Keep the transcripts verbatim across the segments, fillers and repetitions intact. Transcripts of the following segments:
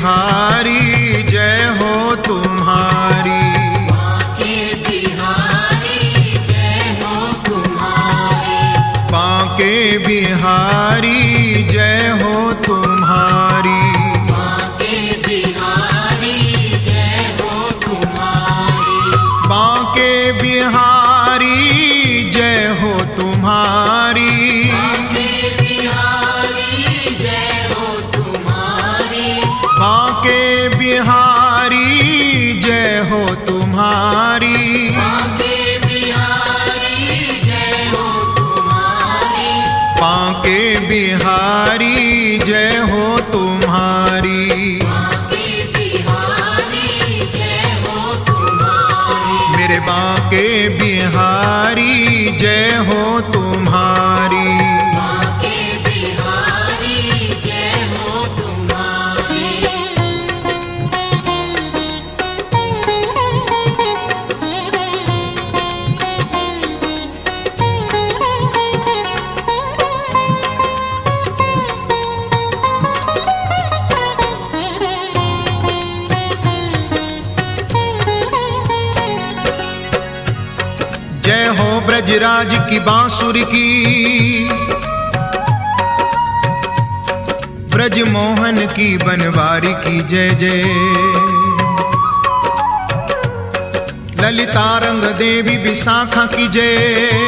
बिहारी जय हो तुम्हारी। बांके बिहारी जय हो तुम्हारी। बांके बिहारी जय हो तुम्हारी। बांके बिहारी जय हो तुम्हारी। बांके बिहारी जय हो तुम्हारी। बांके बिहारी जय हो तुम्हारी। बांके बिहारी जय हो तुम्हारी। बांके बिहारी जय हो तुम्हारी। बांके बिहारी जय हो तुम्हारी। मेरे बांके बिहारी जय हो तुम्हारी। बांके बिहारी जय हो तुम्हारी। जय हो ब्रजराज की बांसुरी की, ब्रज मोहन की बनवारी की जय जय। ललिता रंग देवी विशाखा की जय।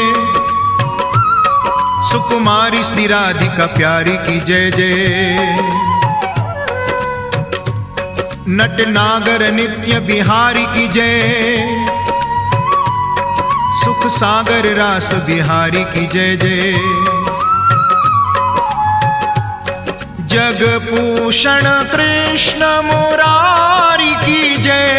सुकुमारी श्री राधिका प्यारी की जय जय। नट नागर नित्य बिहारी की जय। सुख सागर रास बिहारी की जय जय। जग पूषण कृष्ण मुरारी की जय।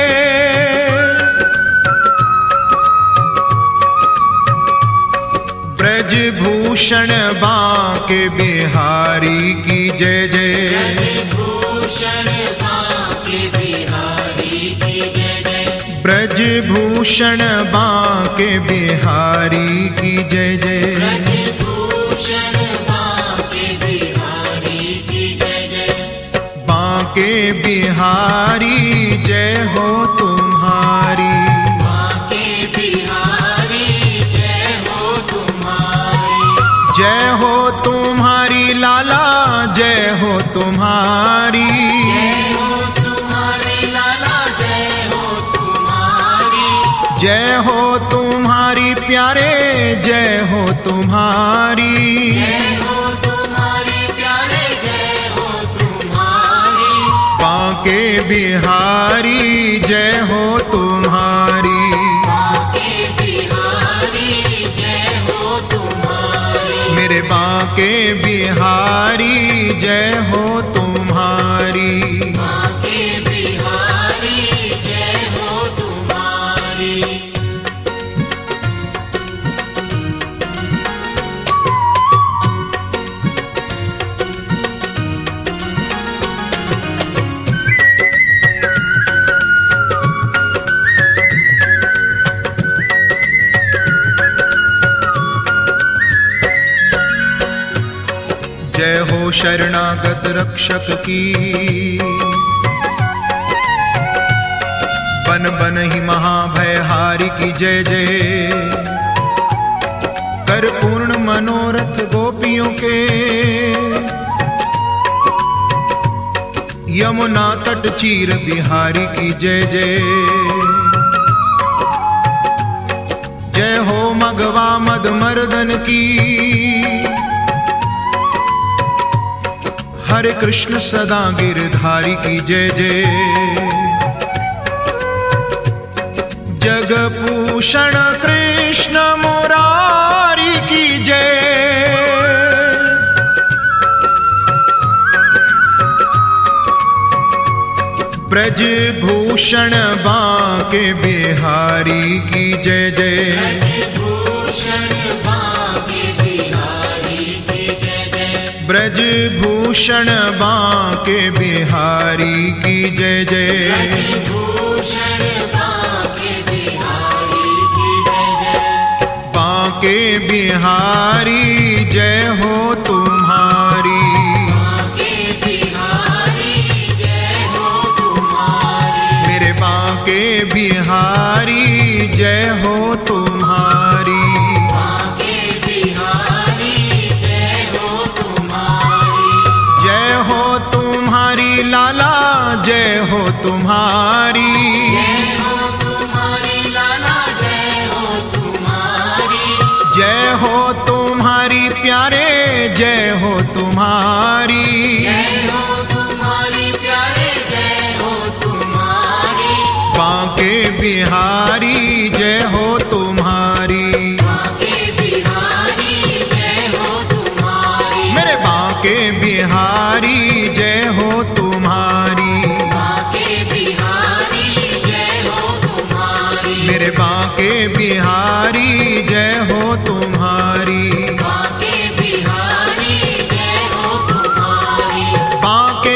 ब्रज भूषण बांके बिहारी की जय जय। भूषण बांके बिहारी की जय जय। ब्रज भूषण बांके बिहारी की जय जय। ब्रज भूषण बांके बिहारी की जय जय। बांके बिहारी जय हो तुम्हारी। बांके बिहारी जय हो तुम्हारी। जय हो तुम्हारी लाला जय हो तुम्हारी। जय हो तुम्हारी लाला जय हो तुम्हारी। जय हो तुम्हारी प्यारे जय हो तुम्हारी। जय हो तुम्हारी प्यारे जय हो तुम्हारी। बांके बिहारी जय हो तुम्हारी। बांके बिहारी जय हो तुम्हारी। मेरे बांके बिहारी जय हो तुम्हारी। बांके बिहारी जय हो तुम्हारी। जय हो शरणागत रक्षक की, बन बन ही महाभयहारी की जय जय। कर पूर्ण मनोरथ गोपियों के, यमुना तट चीर बिहारी की जय जय। जय हो मगवा मद मर्दन की, हरे कृष्ण सदा गिरधारी की जय जय। जग पूषण कृष्ण मुरारी की जय। ब्रज भूषण बांके बिहारी की जय जय। ब्रज भूषण बांके बिहारी की जय जय। बांके बिहारी जय हो तुम्हारी। बांके बिहारी जय हो तुम्हारी, जय हो तुम्हारी लाला जय हो तुम्हारी, जय हो तुम्हारी प्यारे जय हो तुम्हारी, जय हो तुम्हारी प्यारे जय हो तुम्हारी, बांके बिहारी जय हो तुम्हारी, बांके बिहारी जय हो तुम्हारी, मेरे बांके बिहारी जय हो तुम्हारी, बांके बिहारी जय हो तुम्हारी, मेरे बांके बिहारी जय हो तुम्हारी, बांके बिहारी जय हो तुम्हारी, बांके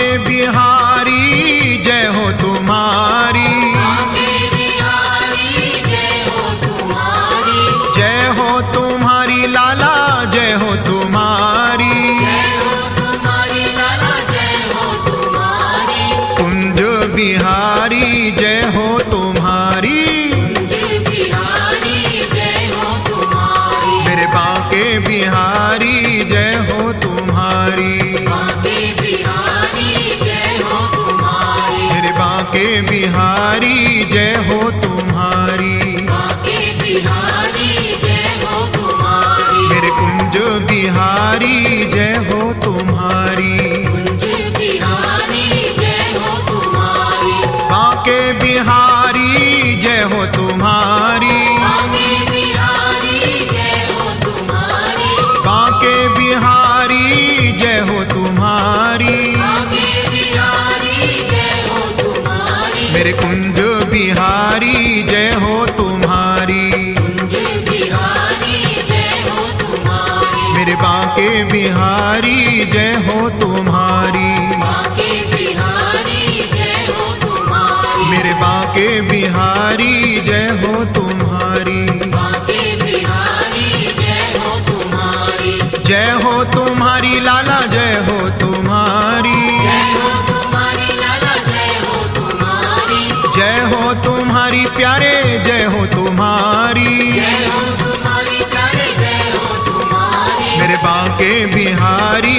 बिहारी जय हो तुम्हारी, बांके बिहारी जय हो तुम्हारी, जय हो तुम्हारी लाला जय हो तुम्हारी, जय हो तुम्हारी लाला जय हो तुम्हारी, कुंज बिहारी जय हो तुम्हारी, कुंज बिहारी जय हो तुम्हारी, मेरे बांके बिहारी जय हो तुम्हारी, बांके बिहारी जय हो तुम्हारी, मेरे बांके बिहारी जय हो तुम्हारी, बांके बिहारी जय हो तुम्हारी, मेरे कुंज बिहारी जय हो तुम्हारी, कुंज बिहारी जय हो तुम्हारी, बांके बिहारी जय हो तुम्हारी, बांके बिहारी जय हो तुम्हारी, बांके बिहारी जय हो तुम्हारी, बांके बिहारी जय हो तुम्हारी, मेरे कुंज बिहारी जय हो तुम्हारी, कुंज बिहारी जय हो तुम्हारी, मेरे बांके बिहारी जय हो तुम्हारी, बांके बिहारी जय हो तुम्हारी, मेरे बांके बिहारी जय हो तुम्हारी, बांके बिहारी जय हो तुम्हारी, जय हो तुम्हारी लाला जय हो तुम्हारी, जय हो तुम्हारी लाला जय हो तुम्हारी, जय हो तुम्हारी प्यारे जय हो तुम्हारी, जय हो तुम्हारी प्यारे जय हो तुम्हारी, मेरे बांके बिहारी